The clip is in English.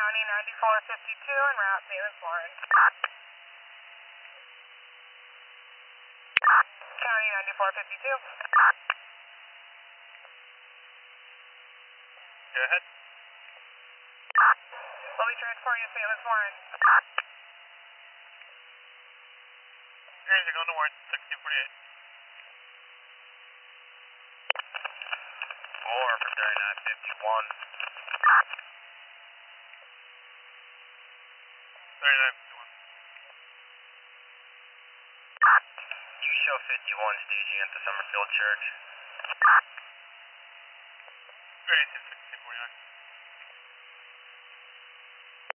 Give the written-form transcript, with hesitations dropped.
County 9452 en route St. Louis Lawrence. County 9452. Go ahead. We'll be transporting to St. Louis Lawrence. Here's going to Warren, 1648. More for 3951. 3951. You show 51 staging at the Summerfield Church. Great, 1649.